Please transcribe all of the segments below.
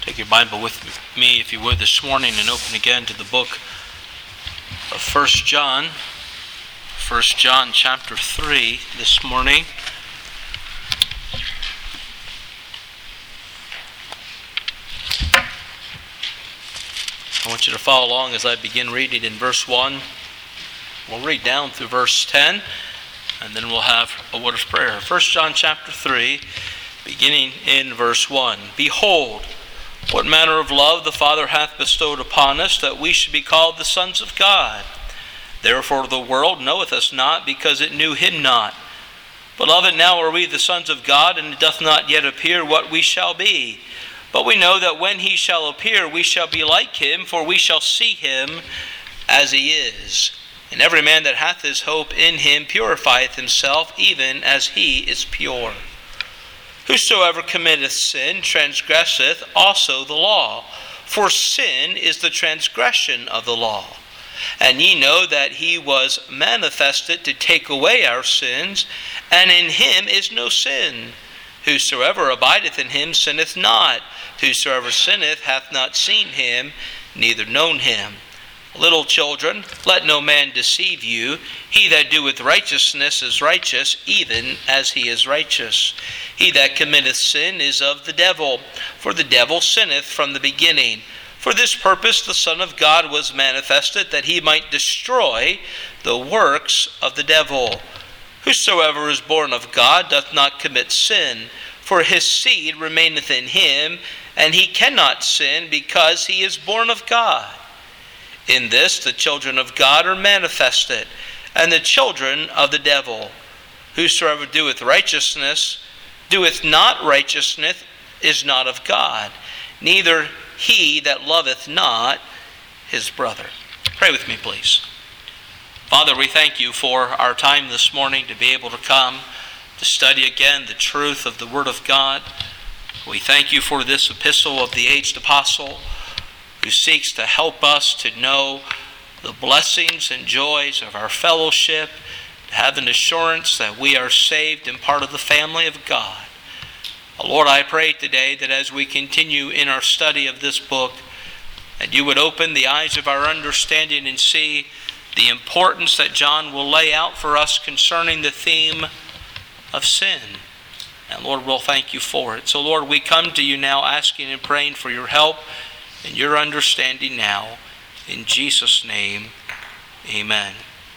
Take your Bible with me, if you would, this morning and open again to the book of 1 John. 1 John chapter 3 this morning. I want you to follow along as I begin reading in verse 1. We'll read down through verse 10, and then we'll have a word of prayer. 1 John chapter 3, beginning in verse 1. Behold, what manner of love the Father hath bestowed upon us, that we should be called the sons of God. Therefore the world knoweth us not, because it knew him not. Beloved, now are we the sons of God, and it doth not yet appear what we shall be. But we know that when he shall appear, we shall be like him, for we shall see him as he is. And every man that hath his hope in him purifieth himself, even as he is pure. Whosoever committeth sin transgresseth also the law, for sin is the transgression of the law. And ye know that he was manifested to take away our sins, and in him is no sin. Whosoever abideth in him sinneth not. Whosoever sinneth hath not seen him, neither known him. Little children, let no man deceive you. He that doeth righteousness is righteous, even as he is righteous. He that committeth sin is of the devil, for the devil sinneth from the beginning. For this purpose the Son of God was manifested, that he might destroy the works of the devil. Whosoever is born of God doth not commit sin, for his seed remaineth in him, and he cannot sin, because he is born of God. In this the children of God are manifested, and the children of the devil. Whosoever doeth righteousness, doeth not righteousness, is not of God, neither he that loveth not his brother. Pray with me, please. Father, we thank you for our time this morning to be able to come to study again the truth of the Word of God. We thank you for this epistle of the aged apostle, who seeks to help us to know the blessings and joys of our fellowship, to have an assurance that we are saved and part of the family of God. Lord, I pray today that as we continue in our study of this book, that you would open the eyes of our understanding and see the importance that John will lay out for us concerning the theme of sin. And Lord, we'll thank you for it. So Lord, we come to you now asking and praying for your help and your understanding now. In Jesus' name, amen.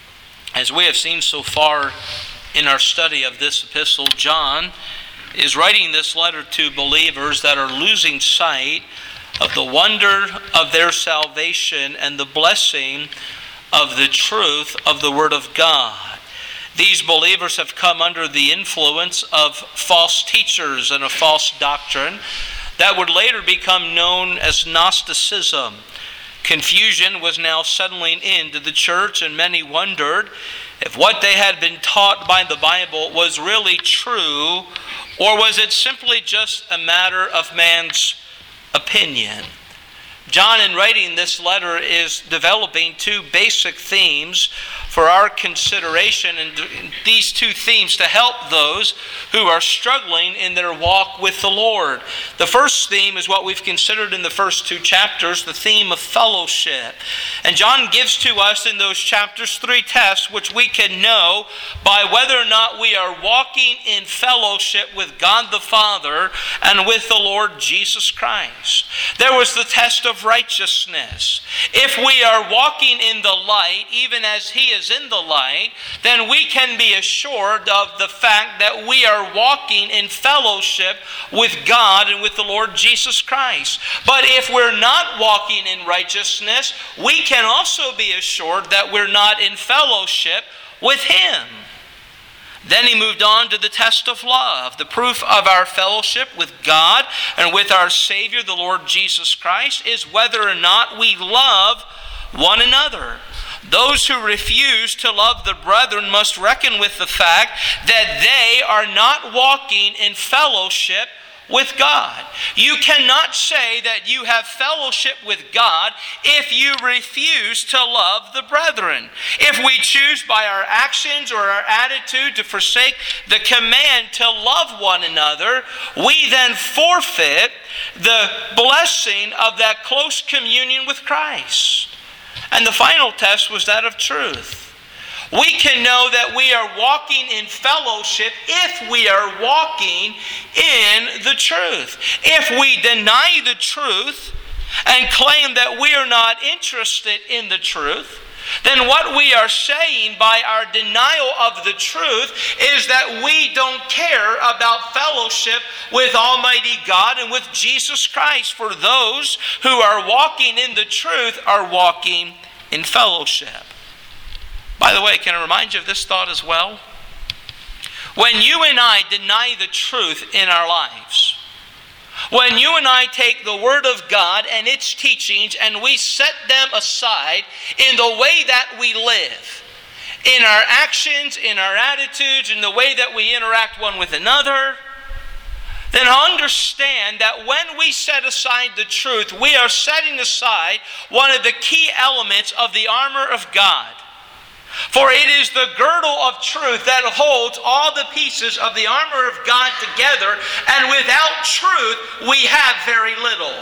As we have seen so far in our study of this epistle, John is writing this letter to believers that are losing sight of the wonder of their salvation and the blessing of the truth of the Word of God. These believers have come under the influence of false teachers and a false doctrine that would later become known as Gnosticism. Confusion was now settling into the church, and many wondered if what they had been taught by the Bible was really true, or was it simply just a matter of man's opinion. John, in writing this letter, is developing two basic themes for our consideration, and these two themes to help those who are struggling in their walk with the Lord. The first theme is what we've considered in the first two chapters, the theme of fellowship. And John gives to us in those chapters three tests which we can know by whether or not we are walking in fellowship with God the Father and with the Lord Jesus Christ. There was the test of righteousness. If we are walking in the light, even as he is in the light, then we can be assured of the fact that we are walking in fellowship with God and with the Lord Jesus Christ. But if we're not walking in righteousness, we can also be assured that we're not in fellowship with him. Then he moved on to the test of love. The proof of our fellowship with God and with our Savior, the Lord Jesus Christ, is whether or not we love one another. Those who refuse to love the brethren must reckon with the fact that they are not walking in fellowship with God. You cannot say that you have fellowship with God if you refuse to love the brethren. If we choose by our actions or our attitude to forsake the command to love one another, we then forfeit the blessing of that close communion with Christ. And the final test was that of truth. We can know that we are walking in fellowship if we are walking in the truth. If we deny the truth and claim that we are not interested in the truth, then what we are saying by our denial of the truth is that we don't care about fellowship with Almighty God and with Jesus Christ. For those who are walking in the truth are walking in fellowship. By the way, can I remind you of this thought as well? When you and I deny the truth in our lives, when you and I take the Word of God and its teachings and we set them aside in the way that we live, in our actions, in our attitudes, in the way that we interact one with another, then understand that when we set aside the truth, we are setting aside one of the key elements of the armor of God. For it is the girdle of truth that holds all the pieces of the armor of God together, and without truth we have very little.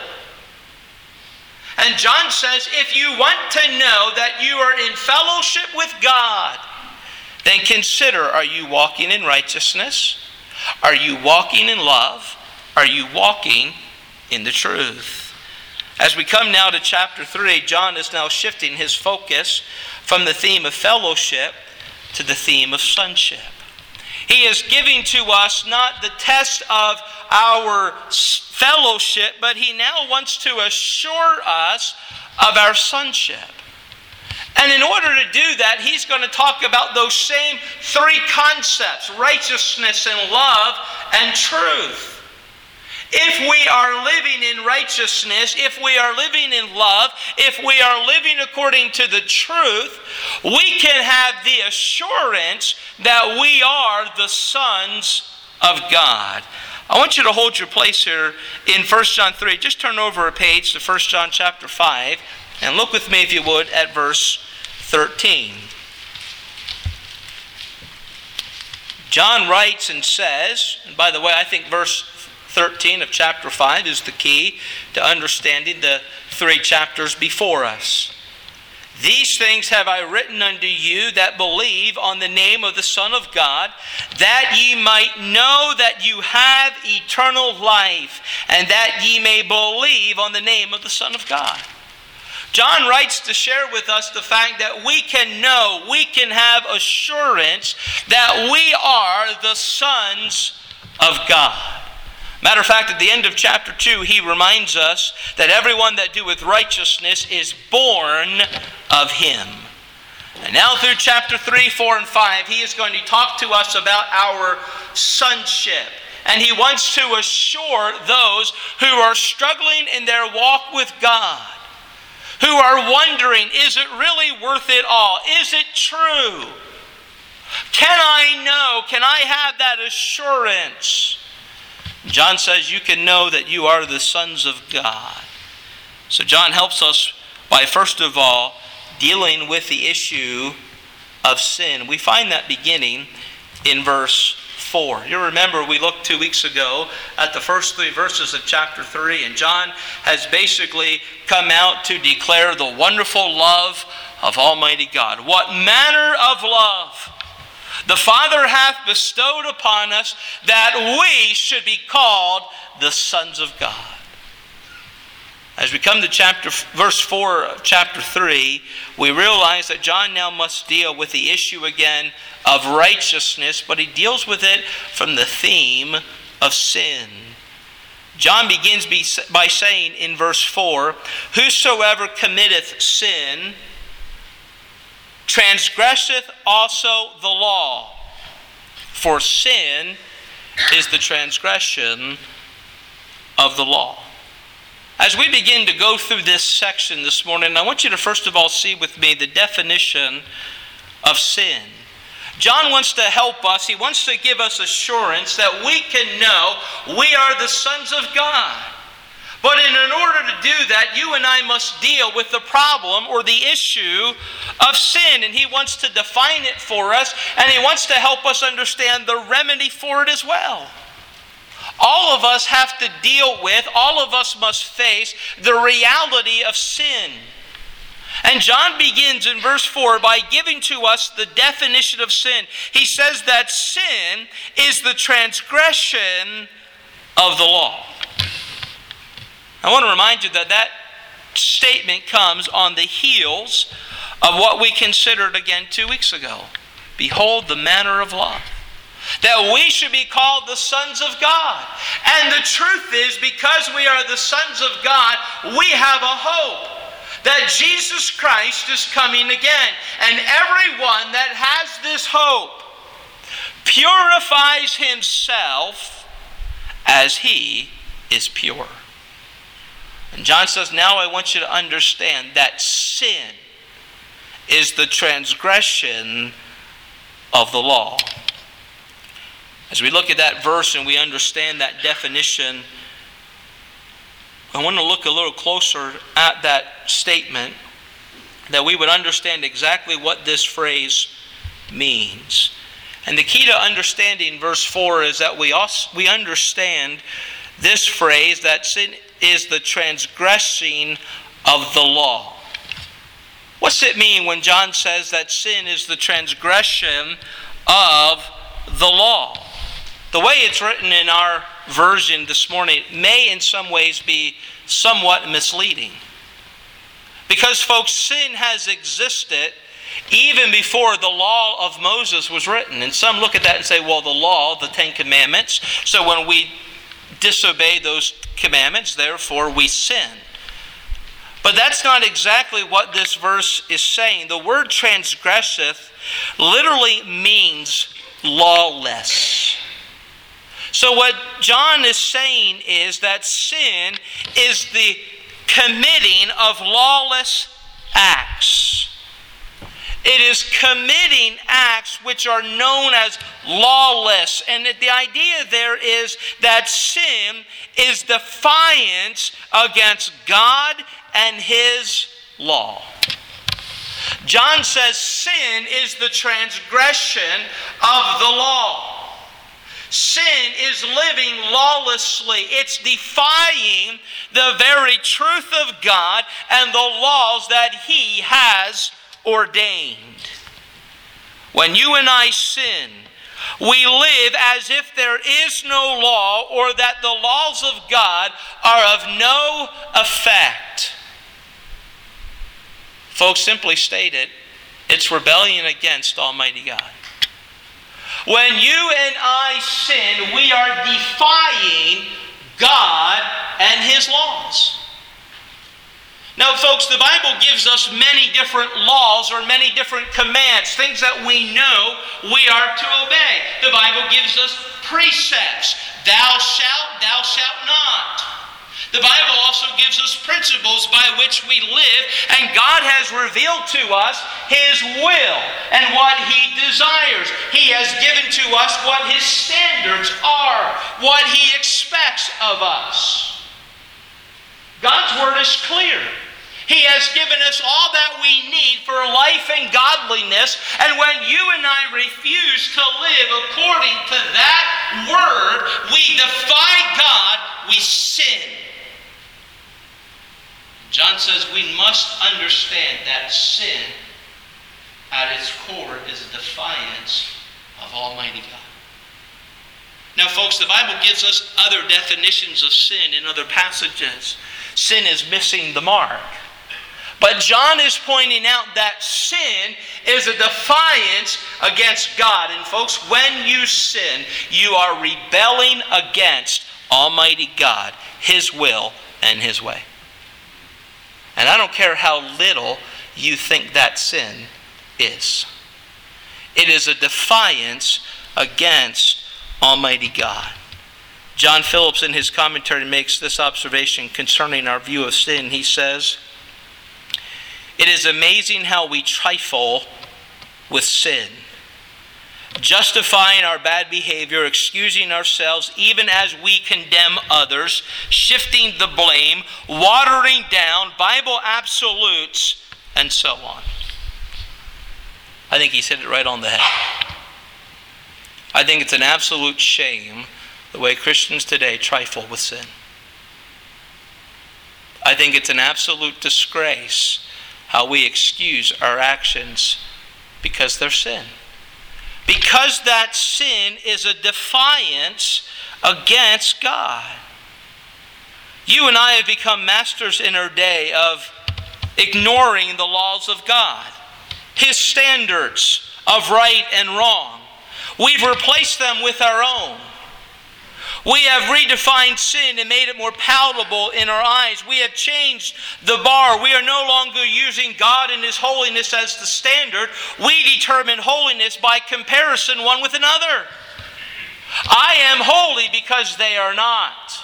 And John says, if you want to know that you are in fellowship with God, then consider, are you walking in righteousness? Are you walking in love? Are you walking in the truth? As we come now to chapter 3, John is now shifting his focus from the theme of fellowship to the theme of sonship. He is giving to us not the test of our fellowship, but he now wants to assure us of our sonship. And in order to do that, he's going to talk about those same three concepts: righteousness and love and truth. If we are living in righteousness, if we are living in love, if we are living according to the truth, we can have the assurance that we are the sons of God. I want you to hold your place here in 1 John 3. Just turn over a page to 1 John chapter 5 and look with me, if you would, at verse 13. John writes and says, and by the way, I think verse 13 of chapter 5 is the key to understanding the three chapters before us. These things have I written unto you that believe on the name of the Son of God, that ye might know that you have eternal life, and that ye may believe on the name of the Son of God. John writes to share with us the fact that we can know, we can have assurance that we are the sons of God. Matter of fact, at the end of chapter 2, he reminds us that everyone that doeth righteousness is born of him. And now through chapter 3, 4, and 5, he is going to talk to us about our sonship. And he wants to assure those who are struggling in their walk with God, who are wondering, is it really worth it all? Is it true? Can I know? Can I have that assurance? John says you can know that you are the sons of God. So John helps us by, first of all, dealing with the issue of sin. We find that beginning in verse 4. You remember we looked 2 weeks ago at the first 3 verses of chapter 3, and John has basically come out to declare the wonderful love of Almighty God. What manner of love the Father hath bestowed upon us, that we should be called the sons of God. As we come to verse 4 of chapter 3, we realize that John now must deal with the issue again of righteousness, but he deals with it from the theme of sin. John begins by saying in verse 4, whosoever committeth sin transgresseth also the law, for sin is the transgression of the law. As we begin to go through this section this morning, I want you to first of all see with me the definition of sin. John wants to help us. He wants to give us assurance that we can know we are the sons of God. But in order to do that, you and I must deal with the problem or the issue of sin. And he wants to define it for us, and he wants to help us understand the remedy for it as well. All of us have to deal with, all of us must face the reality of sin. And John begins in verse 4 by giving to us the definition of sin. He says that sin is the transgression of the law. I want to remind you that that statement comes on the heels of what we considered again 2 weeks ago. Behold the manner of love. That we should be called the sons of God. And the truth is, because we are the sons of God, we have a hope that Jesus Christ is coming again. And everyone that has this hope purifies himself as he is pure. And John says, now I want you to understand that sin is the transgression of the law. As we look at that verse and we understand that definition, I want to look a little closer at that statement, that we would understand exactly what this phrase means. And the key to understanding verse 4 is that we understand this phrase, that sin is the transgressing of the law. What's it mean when John says that sin is the transgression of the law? The way it's written in our version this morning may in some ways be somewhat misleading. Because, folks, sin has existed even before the law of Moses was written. And some look at that and say, well, the law, the Ten Commandments, so when we disobey those commandments, therefore we sin. But that's not exactly what this verse is saying. The word transgresseth literally means lawless. So what John is saying is that sin is the committing of lawless acts. It is committing acts which are known as lawless. And the idea there is that sin is defiance against God and His law. John says sin is the transgression of the law. Sin is living lawlessly. It's defying the very truth of God and the laws that He has ordained. When you and I sin, we live as if there is no law, or that the laws of God are of no effect. Folks, simply stated, it's rebellion against Almighty God. When you and I sin, we are defying God and His laws. Now, folks, the Bible gives us many different laws or many different commands, things that we know we are to obey. The Bible gives us precepts. Thou shalt not. The Bible also gives us principles by which we live, and God has revealed to us His will and what He desires. He has given to us what His standards are, what He expects of us. God's Word is clear. He has given us all that we need for life and godliness, and when you and I refuse to live according to that Word, we defy God, we sin. John says we must understand that sin at its core is a defiance of Almighty God. Now, folks, the Bible gives us other definitions of sin in other passages. Sin is missing the mark. But John is pointing out that sin is a defiance against God. And folks, when you sin, you are rebelling against Almighty God, His will, and His way. And I don't care how little you think that sin is. It is a defiance against Almighty God. John Phillips in his commentary makes this observation concerning our view of sin. He says, "It is amazing how we trifle with sin. justifying our bad behavior, excusing ourselves even as we condemn others, shifting the blame, watering down Bible absolutes, and so on. I think he's hit it right on the head. I think it's an absolute shame the way Christians today trifle with sin. I think it's an absolute disgrace how we excuse our actions because they're sin. Because that sin is a defiance against God. You and I have become masters in our day of ignoring the laws of God, His standards of right and wrong. We've replaced them with our own. We have redefined sin and made it more palatable in our eyes. We have changed the bar. We are no longer using God and His holiness as the standard. We determine holiness by comparison one with another. I am holy because they are not.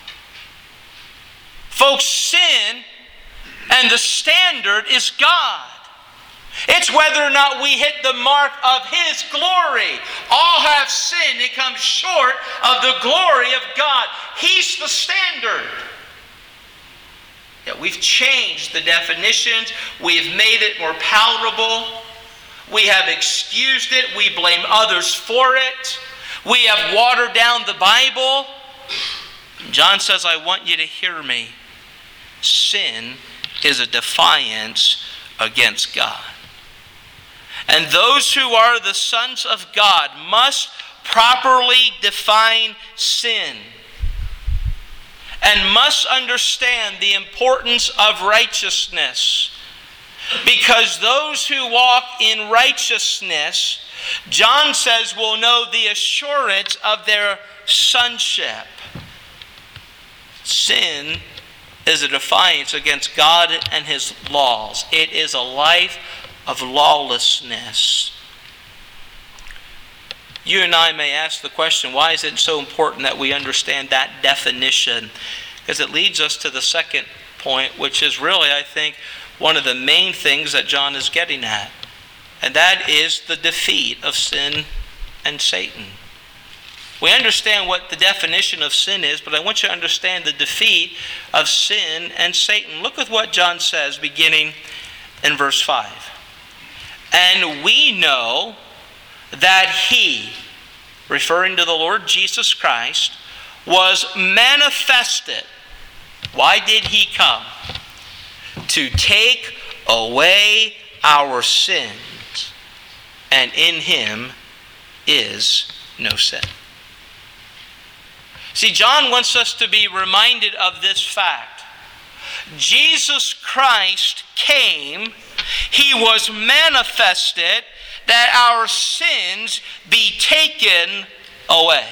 Folks, sin and the standard is God. It's whether or not we hit the mark of His glory. All have sinned and come short of the glory of God. He's the standard. Yet we've changed the definitions. We've made it more palatable. We have excused it. We blame others for it. We have watered down the Bible. John says, I want you to hear me. Sin is a defiance against God. And those who are the sons of God must properly define sin and must understand the importance of righteousness. Because those who walk in righteousness, John says, will know the assurance of their sonship. Sin is a defiance against God and His laws. It is a life of lawlessness. You and I may ask the question, why is it so important that we understand that definition? Because it leads us to the second point, which is really, I think, one of the main things that John is getting at. And that is the defeat of sin and Satan. We understand what the definition of sin is, but I want you to understand the defeat of sin and Satan. Look at what John says beginning in verse 5. And we know that He, referring to the Lord Jesus Christ, was manifested. Why did He come? To take away our sins, and in Him is no sin. See, John wants us to be reminded of this fact. Jesus Christ came, He was manifested that our sins be taken away.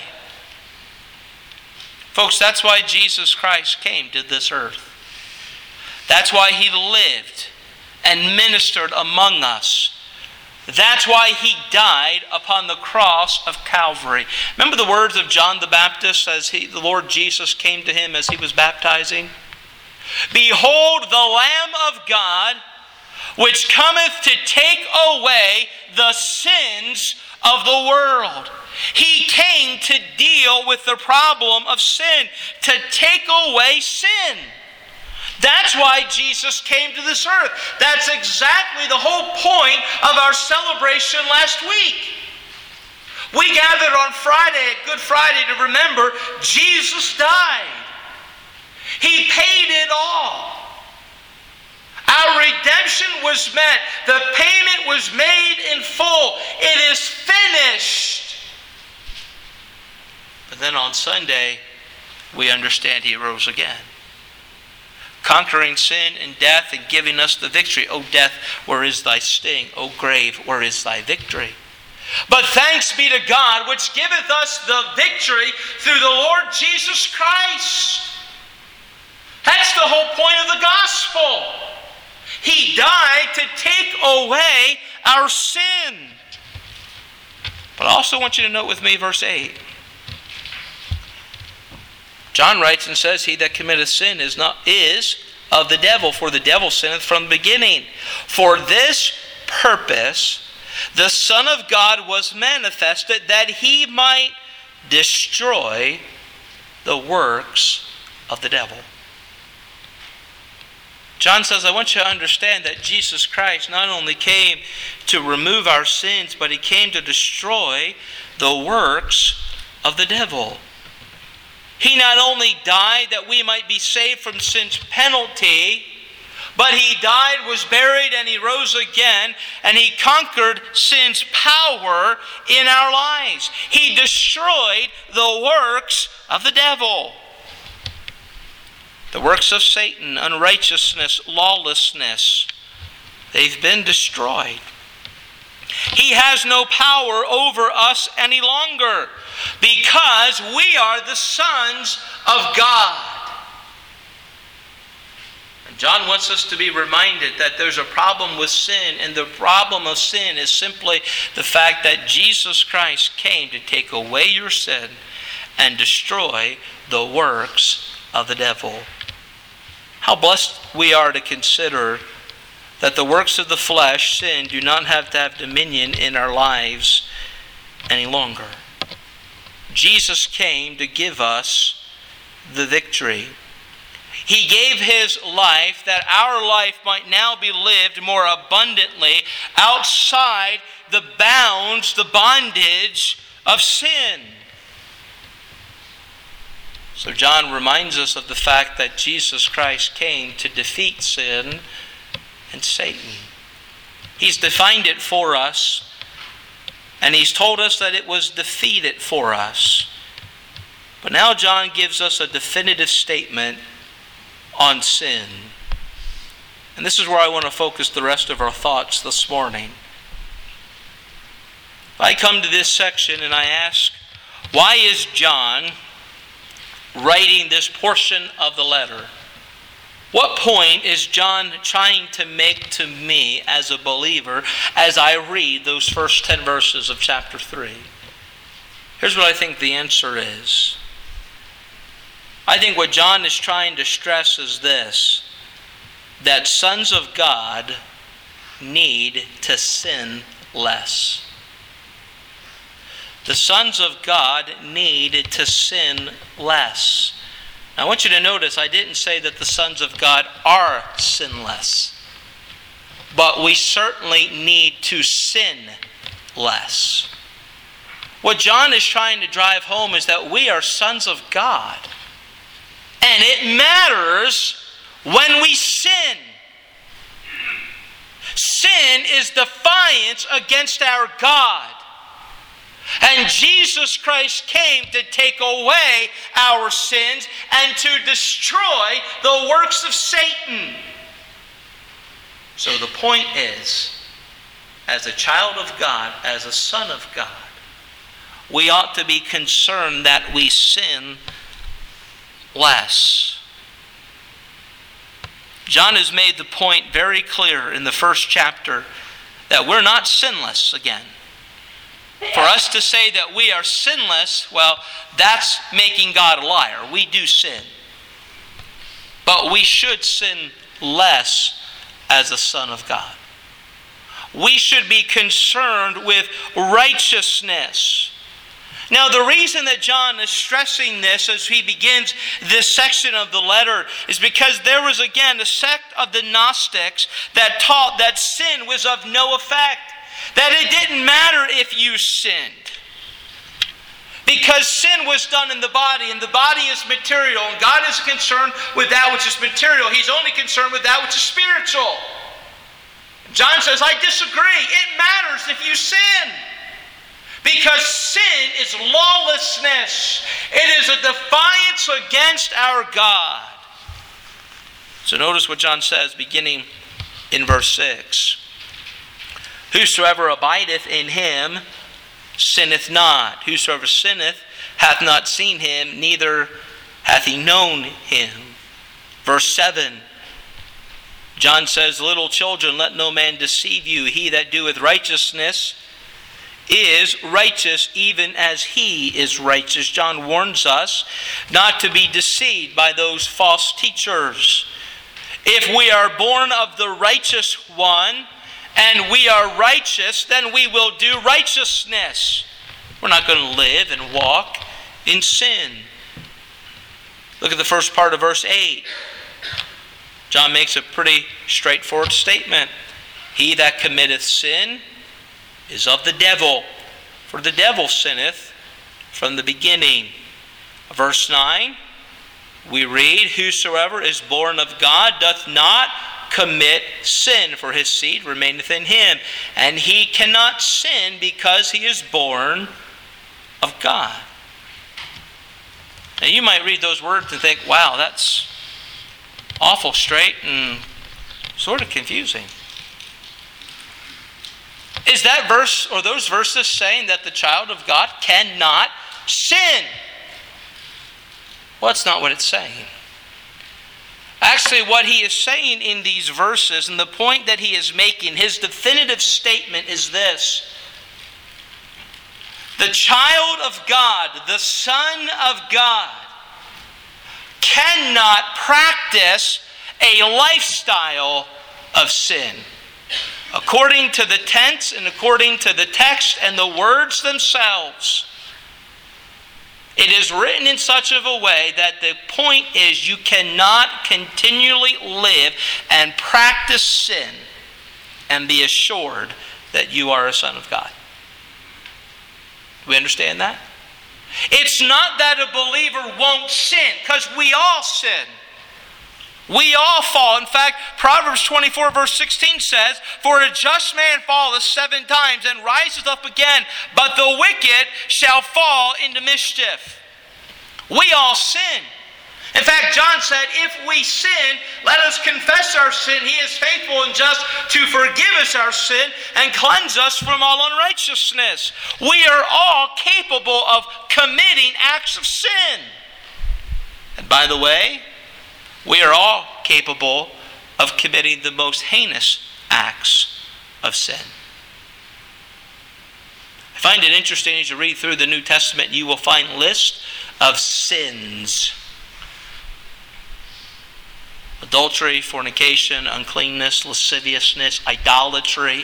Folks, that's why Jesus Christ came to this earth. That's why He lived and ministered among us. That's why He died upon the cross of Calvary. Remember the words of John the Baptist as the Lord Jesus came to him as he was baptizing? Behold the Lamb of God, which cometh to take away the sins of the world. He came to deal with the problem of sin, to take away sin. That's why Jesus came to this earth. That's exactly the whole point of our celebration last week. We gathered on Friday, at Good Friday, to remember Jesus died. He paid it all. Our redemption was met. The payment was made in full. It is finished. But then on Sunday, we understand He rose again, conquering sin and death and giving us the victory. O death, where is thy sting? O grave, where is thy victory? But thanks be to God, which giveth us the victory through the Lord Jesus Christ. That's the whole point of the gospel. He died to take away our sin. But I also want you to note with me verse 8. John writes and says, He that committeth sin is of the devil, for the devil sinneth from the beginning. For this purpose the Son of God was manifested that he might destroy the works of the devil. John says, I want you to understand that Jesus Christ not only came to remove our sins, but he came to destroy the works of the devil. He not only died that we might be saved from sin's penalty, but he died, was buried, and he rose again, and he conquered sin's power in our lives. He destroyed the works of the devil. The works of Satan, unrighteousness, lawlessness, they've been destroyed. He has no power over us any longer because we are the sons of God. And John wants us to be reminded that there's a problem with sin, and the problem of sin is simply the fact that Jesus Christ came to take away your sin and destroy the works of the devil. How blessed we are to consider that the works of the flesh, sin, do not have to have dominion in our lives any longer. Jesus came to give us the victory. He gave his life that our life might now be lived more abundantly outside the bounds, the bondage of sin. So John reminds us of the fact that Jesus Christ came to defeat sin and Satan. He's defined it for us, and he's told us that it was defeated for us. But now John gives us a definitive statement on sin. And this is where I want to focus the rest of our thoughts this morning. I come to this section and I ask, why is John writing this portion of the letter? What point is John trying to make to me as a believer as I read those first 10 verses of chapter 3? Here's what I think the answer is. I think what John is trying to stress is this: that sons of God need to sin less. The sons of God need to sin less. Now, I want you to notice I didn't say that the sons of God are sinless, but we certainly need to sin less. What John is trying to drive home is that we are sons of God, and it matters when we sin. Sin is defiance against our God. And Jesus Christ came to take away our sins and to destroy the works of Satan. So the point is, as a child of God, as a son of God, we ought to be concerned that we sin less. John has made the point very clear in the first chapter that we're not sinless again. For us to say that we are sinless, well, that's making God a liar. We do sin. But we should sin less as a son of God. We should be concerned with righteousness. Now, the reason that John is stressing this as he begins this section of the letter is because there was again a sect of the Gnostics that taught that sin was of no effect. That it didn't matter if you sinned. Because sin was done in the body, and the body is material, and God is concerned with that which is material. He's only concerned with that which is spiritual. John says, I disagree. It matters if you sin. Because sin is lawlessness. It is a defiance against our God. So notice what John says beginning in verse 6. Whosoever abideth in him sinneth not. Whosoever sinneth hath not seen him, neither hath he known him. Verse 7. John says, little children, let no man deceive you. He that doeth righteousness is righteous, even as he is righteous. John warns us not to be deceived by those false teachers. If we are born of the righteous one, and we are righteous, then we will do righteousness. We're not going to live and walk in sin. Look at the first part of verse 8. John makes a pretty straightforward statement. He that committeth sin is of the devil, for the devil sinneth from the beginning. Verse 9, we read, whosoever is born of God doth not commit sin, for his seed remaineth in him, and he cannot sin because he is born of God. Now you might read those words and think, wow, that's awful straight and sort of confusing. Is that verse or those verses saying that the child of God cannot sin? Well, that's not what it's saying. Actually, what he is saying in these verses, and the point that he is making, his definitive statement is this. The child of God, the Son of God, cannot practice a lifestyle of sin. According to the tense and according to the text and the words themselves, it is written in such of a way that the point is you cannot continually live and practice sin and be assured that you are a son of God. Do we understand that? It's not that a believer won't sin, because we all sin. We all fall. In fact, Proverbs 24 verse 16 says, for a just man falleth 7 times and riseth up again, but the wicked shall fall into mischief. We all sin. In fact, John said, if we sin, let us confess our sin. He is faithful and just to forgive us our sin and cleanse us from all unrighteousness. We are all capable of committing acts of sin. And by the way, we are all capable of committing the most heinous acts of sin. I find it interesting as you read through the New Testament, you will find lists of sins. Adultery, fornication, uncleanness, lasciviousness, idolatry.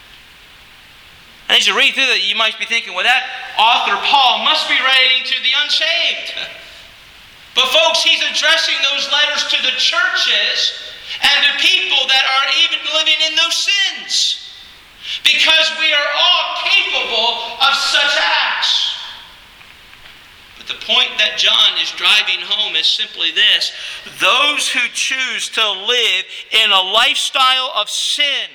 And as you read through that, you might be thinking, well, that author, Paul, must be writing to the unsaved. But folks, he's addressing those letters to the churches and to people that are even living in those sins. Because we are all capable of such acts. But the point that John is driving home is simply this. Those who choose to live in a lifestyle of sin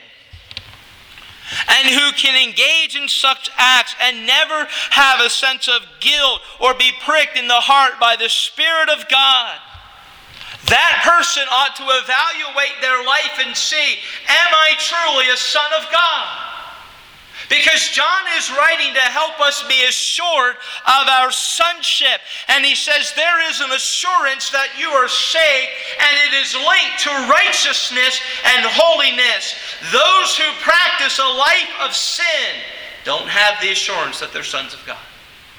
and who can engage in such acts and never have a sense of guilt or be pricked in the heart by the Spirit of God, that person ought to evaluate their life and see, am I truly a son of God? Because John is writing to help us be assured of our sonship. And he says there is an assurance that you are saved, and it is linked to righteousness and holiness. Those who practice a life of sin don't have the assurance that they're sons of God.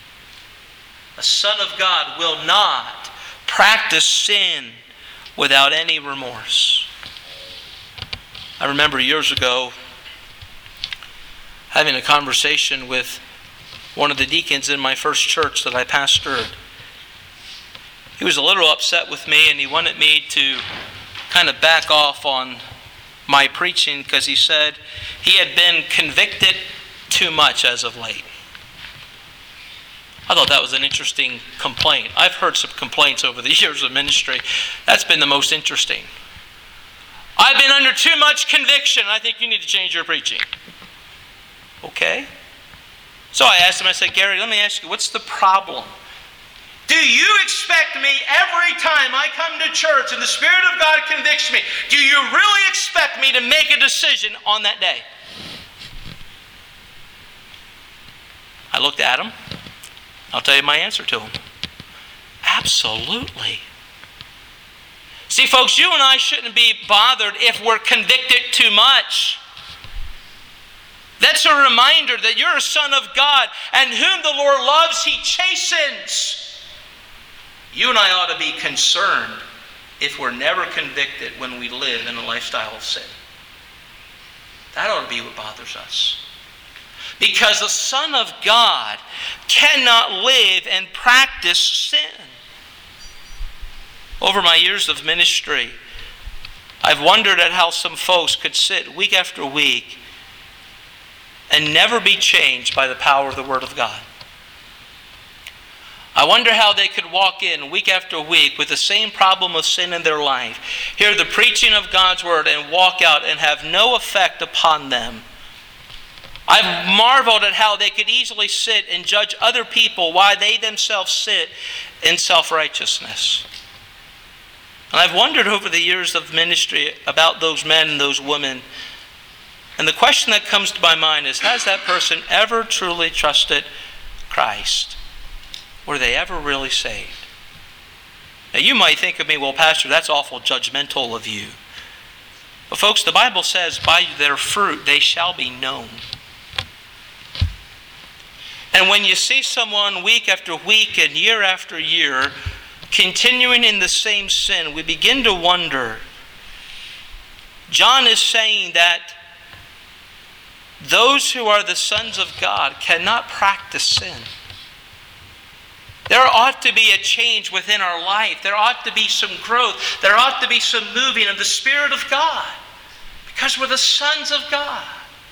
A son of God will not practice sin without any remorse. I remember years ago having a conversation with one of the deacons in my first church that I pastored. He was a little upset with me, and he wanted me to kind of back off on my preaching because he said he had been convicted too much as of late. I thought that was an interesting complaint. I've heard some complaints over the years of ministry. That's been the most interesting. I've been under too much conviction. I think you need to change your preaching. Okay. So I asked him, I said, Gary, let me ask you, what's the problem? Do you expect me every time I come to church and the Spirit of God convicts me, do you really expect me to make a decision on that day? I looked at him. I'll tell you my answer to him. Absolutely. See, folks, you and I shouldn't be bothered if we're convicted too much. That's a reminder that you're a son of God, and whom the Lord loves, He chastens. You and I ought to be concerned if we're never convicted when we live in a lifestyle of sin. That ought to be what bothers us. Because the Son of God cannot live and practice sin. Over my years of ministry, I've wondered at how some folks could sit week after week and never be changed by the power of the Word of God. I wonder how they could walk in week after week with the same problem of sin in their life, hear the preaching of God's Word, and walk out and have no effect upon them. I've marveled at how they could easily sit and judge other people while they themselves sit in self-righteousness. And I've wondered over the years of ministry about those men and those women. And the question that comes to my mind is, has that person ever truly trusted Christ? Were they ever really saved? Now you might think of me, well, Pastor, that's awful judgmental of you. But folks, the Bible says, by their fruit they shall be known. And when you see someone week after week and year after year continuing in the same sin, we begin to wonder. John is saying that those who are the sons of God cannot practice sin. There ought to be a change within our life. There ought to be some growth. There ought to be some moving of the Spirit of God, because we're the sons of God.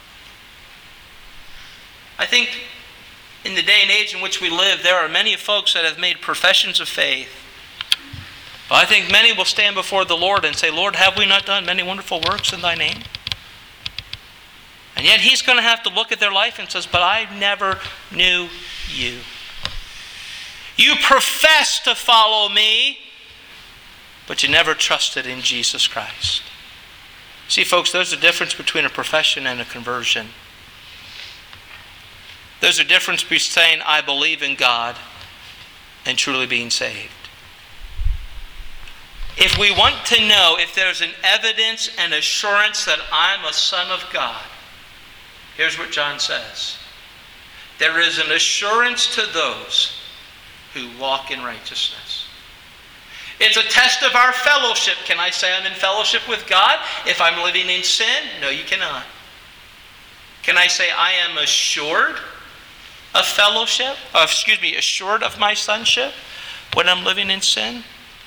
I think in the day and age in which we live, there are many folks that have made professions of faith. But I think many will stand before the Lord and say, Lord, have we not done many wonderful works in thy name? And yet He's going to have to look at their life and says, but I never knew you. You profess to follow me, but you never trusted in Jesus Christ. See, folks, there's a difference between a profession and a conversion. There's a difference between saying, I believe in God, and truly being saved. If we want to know if there's an evidence and assurance that I'm a son of God, here's what John says. There is an assurance to those who walk in righteousness. It's a test of our fellowship. Can I say I'm in fellowship with God if I'm living in sin? No, you cannot. Can I say I am assured of fellowship? Assured of my sonship when I'm living in sin?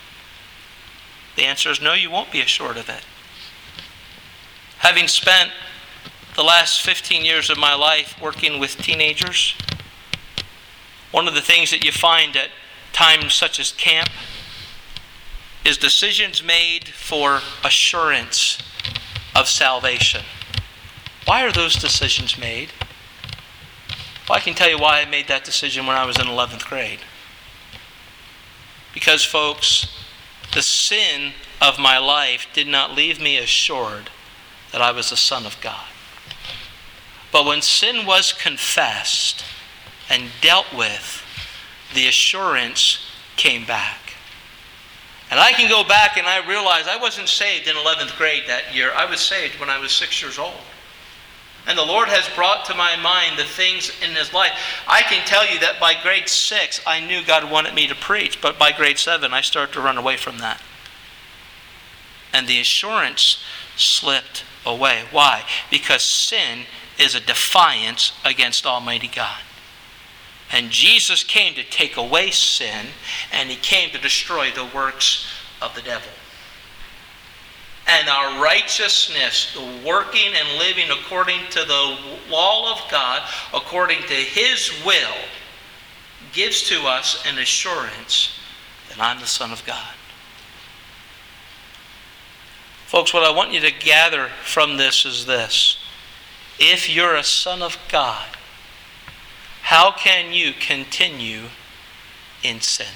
The answer is no, you won't be assured of it. Having spent the last 15 years of my life working with teenagers, one of the things that you find at times such as camp is decisions made for assurance of salvation. Why are those decisions made? Well, I can tell you why I made that decision when I was in 11th grade. Because, folks, the sin of my life did not leave me assured that I was a son of God. But when sin was confessed and dealt with, the assurance came back. And I can go back and I realize I wasn't saved in 11th grade that year. I was saved when I was 6 years old. And the Lord has brought to my mind the things in His life. I can tell you that by grade 6, I knew God wanted me to preach. But by grade 7, I started to run away from that. And the assurance slipped away. Why? Because sin is a defiance against Almighty God. And Jesus came to take away sin, and He came to destroy the works of the devil. And our righteousness, the working and living according to the law of God, according to His will, gives to us an assurance that I'm the Son of God. Folks, what I want you to gather from this is this. If you're a son of God, how can you continue in sin?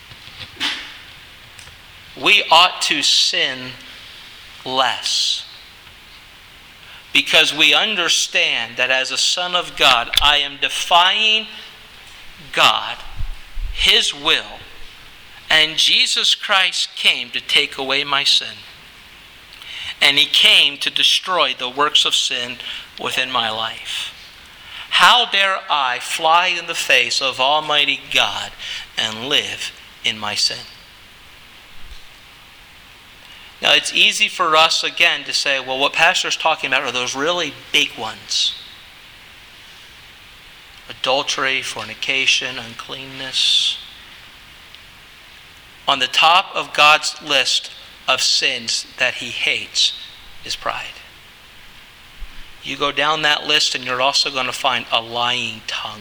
We ought to sin less, because we understand that as a son of God, I am defying God, His will, and Jesus Christ came to take away my sin. And He came to destroy the works of sin within my life. How dare I fly in the face of Almighty God and live in my sin? Now, it's easy for us, again, to say, well, what Pastor's talking about are those really big ones. Adultery, fornication, uncleanness. On the top of God's list of sins that He hates is pride. You go down that list and you're also going to find a lying tongue.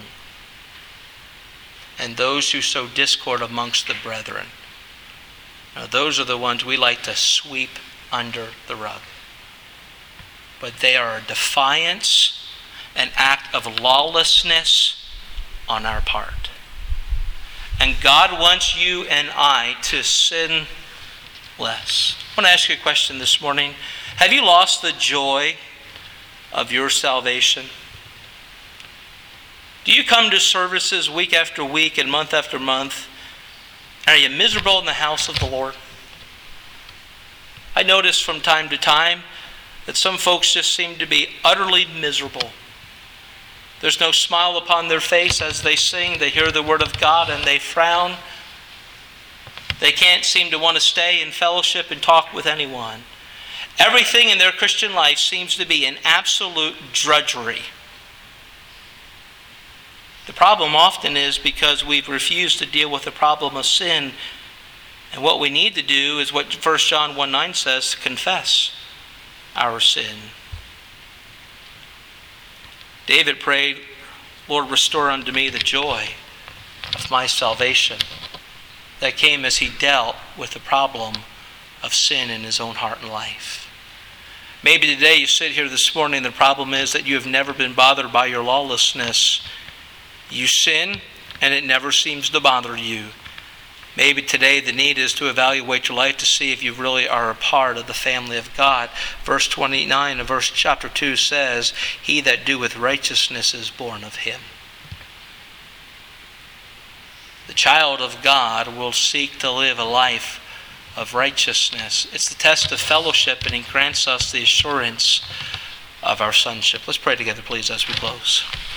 And those who sow discord amongst the brethren. Now, those are the ones we like to sweep under the rug. But they are a defiance, an act of lawlessness on our part. And God wants you and I to sin less. I want to ask you a question this morning. Have you lost the joy of your salvation? Do you come to services week after week and month after month? Are you miserable in the house of the Lord? I notice from time to time that some folks just seem to be utterly miserable. There's no smile upon their face as they sing. They hear the word of God and they frown. They can't seem to want to stay in fellowship and talk with anyone. Everything in their Christian life seems to be an absolute drudgery. The problem often is because we've refused to deal with the problem of sin. And what we need to do is what 1 John 1:9 says, to confess our sin. David prayed, Lord, restore unto me the joy of my salvation. That came as he dealt with the problem of sin in his own heart and life. Maybe today you sit here this morning and the problem is that you have never been bothered by your lawlessness. You sin and it never seems to bother you. Maybe today the need is to evaluate your life to see if you really are a part of the family of God. Verse 29 of chapter 2 says, He that doeth righteousness is born of Him. The child of God will seek to live a life of righteousness. It's the test of fellowship, and He grants us the assurance of our sonship. Let's pray together, please, as we close.